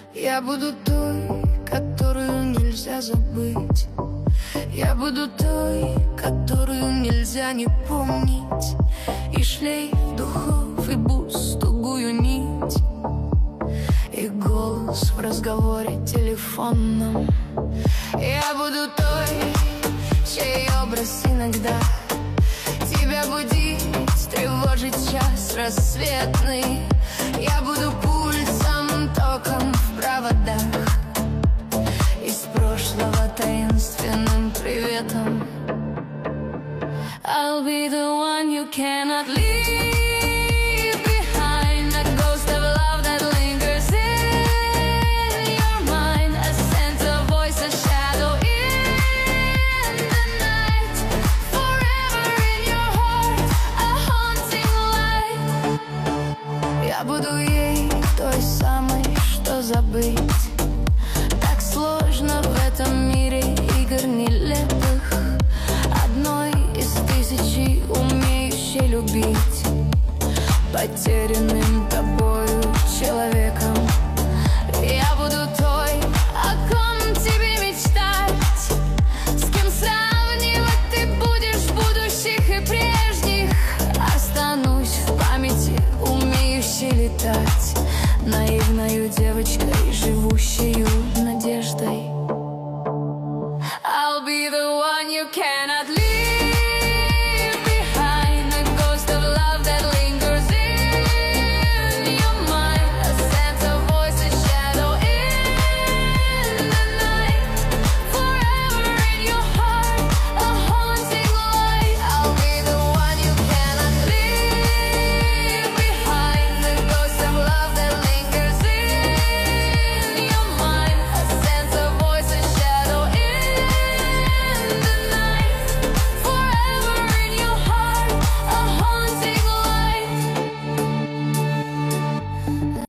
Я буду той, которую нельзя забыть. Я буду той, которую нельзя не помнить. И шлейф духов, и бус, тугую нить, и голос в разговоре телефонном. Я буду той, чей образ иногда тебя будить, тревожить час рассветный. Я буду пульсом, током в проводах, из прошлого таинственным приветом. I'll be the one you cannot leave behind, a ghost of love that lingers in your mind, a sense of voice, a shadow in the night, forever in your heart, a haunting light. Я буду ей той самой, что забыть так сложно в этом мире игр нелепых, одной из тысячи умеющей любить, потерянным